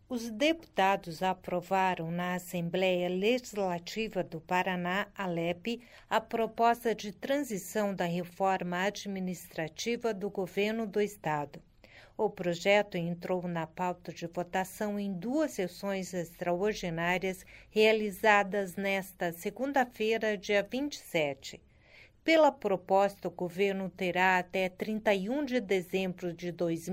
Os deputados aprovaram na Assembleia Legislativa do Paraná, ALEP, a proposta de transição da reforma administrativa do governo do Estado. O projeto entrou na pauta de votação em 2 sessões extraordinárias realizadas nesta segunda-feira, dia 27. Pela proposta, o governo terá até 31 de dezembro de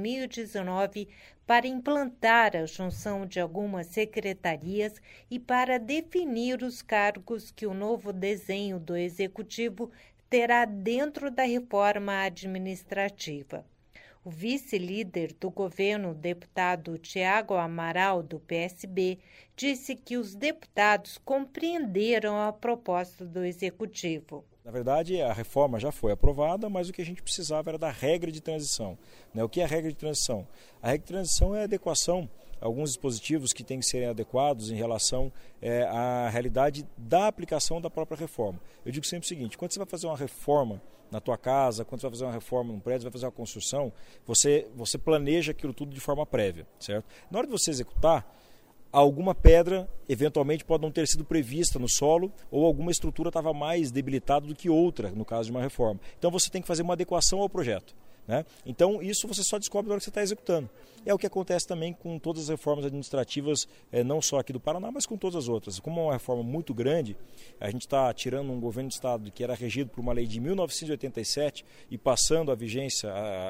2019 para implantar a junção de algumas secretarias e para definir os cargos que o novo desenho do Executivo terá dentro da reforma administrativa. O vice-líder do governo, o deputado Tiago Amaral, do PSB, disse que os deputados compreenderam a proposta do Executivo. Na verdade, a reforma já foi aprovada, mas o que a gente precisava era da regra de transição. O que é a regra de transição? A regra de transição é a adequação a alguns dispositivos que têm que serem adequados em relação à realidade da aplicação da própria reforma. Eu digo sempre o seguinte: quando você vai fazer uma reforma na tua casa, quando você vai fazer uma reforma num prédio, vai fazer uma construção, você planeja aquilo tudo de forma prévia, certo? Na hora de você executar, alguma pedra eventualmente pode não ter sido prevista no solo ou alguma estrutura estava mais debilitada do que outra, no caso de uma reforma. Então você tem que fazer uma adequação ao projeto. Então isso você só descobre na hora que você está executando. É o que acontece também com todas as reformas administrativas, não só aqui do Paraná, mas com todas as outras. Como é uma reforma muito grande, a gente está tirando um governo do Estado que era regido por uma lei de 1987 e passando a vigência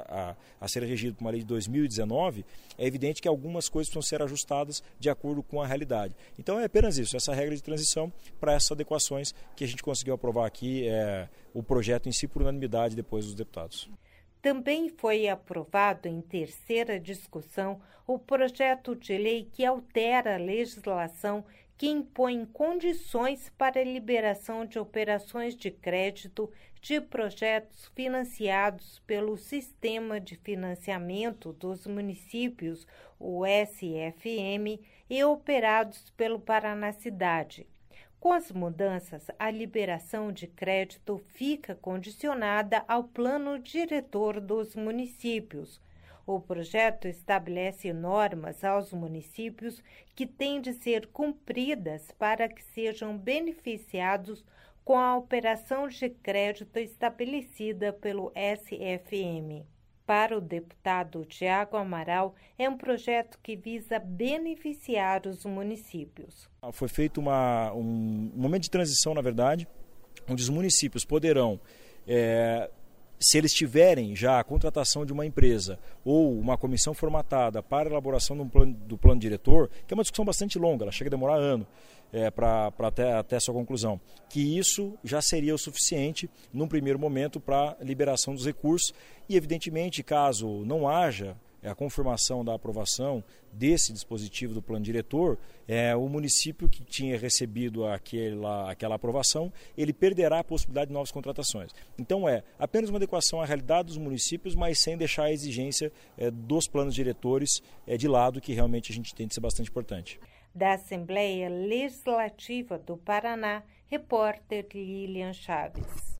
a ser regido por uma lei de 2019, é evidente que algumas coisas precisam ser ajustadas de acordo com a realidade. Então é apenas isso, essa regra de transição para essas adequações que a gente conseguiu aprovar aqui, o projeto em si por unanimidade depois dos deputados. Também foi aprovado em terceira discussão o projeto de lei que altera a legislação que impõe condições para a liberação de operações de crédito de projetos financiados pelo Sistema de Financiamento dos Municípios, o SFM, e operados pelo Paraná Cidade. Com as mudanças, a liberação de crédito fica condicionada ao plano diretor dos municípios. O projeto estabelece normas aos municípios que têm de ser cumpridas para que sejam beneficiados com a operação de crédito estabelecida pelo SFM. Para o deputado Tiago Amaral, é um projeto que visa beneficiar os municípios. Foi feito um momento de transição, na verdade, onde os municípios poderão, se eles tiverem já a contratação de uma empresa ou uma comissão formatada para a elaboração do plano diretor, que é uma discussão bastante longa, ela chega a demorar ano para até a sua conclusão, que isso já seria o suficiente num primeiro momento para liberação dos recursos e, evidentemente, caso não haja a confirmação da aprovação desse dispositivo do plano diretor, o município que tinha recebido aquela aprovação, ele perderá a possibilidade de novas contratações. Então é apenas uma adequação à realidade dos municípios, mas sem deixar a exigência dos planos diretores de lado, que realmente a gente tem de ser bastante importante. Da Assembleia Legislativa do Paraná, repórter Lilian Chaves.